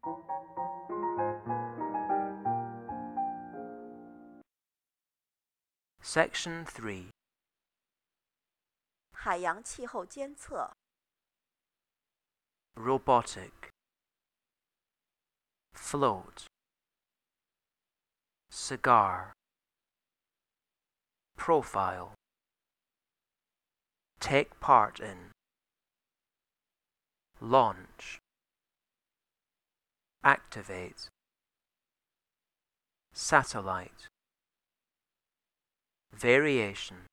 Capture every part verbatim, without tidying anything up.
Section three. 海洋气候监测 Robotic. Float. Cigar. Profile. Take part in. Launch. Activate. Satellite. Variation.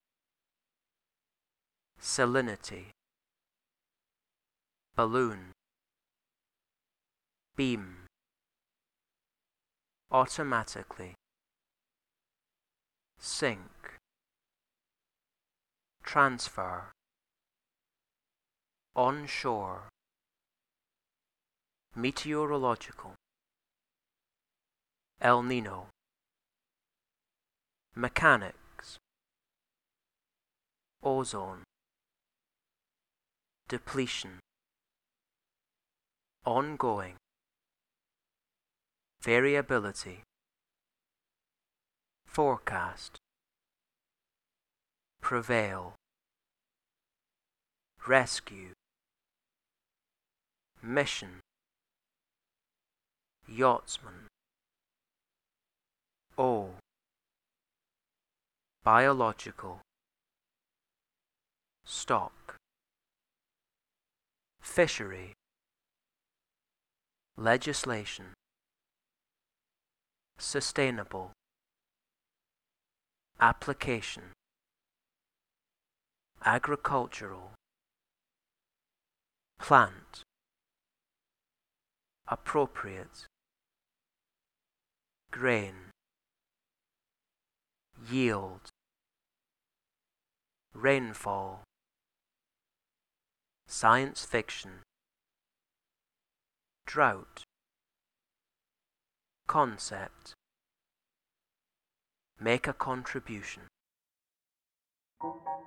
Salinity. Balloon. Beam. Automatically. Sink. Transfer. Onshore. Meteorological. El Nino. Mechanics. Ozone. Depletion. Ongoing. Variability. Forecast. Prevail. Rescue. Mission. Yachtsman. O. Biological. Stock. Fishery. Legislation. Sustainable. Application. Agricultural. Plant. Appropriate. Grain. Yield. Rainfall. Science fiction. Drought. Concept. Make a contribution.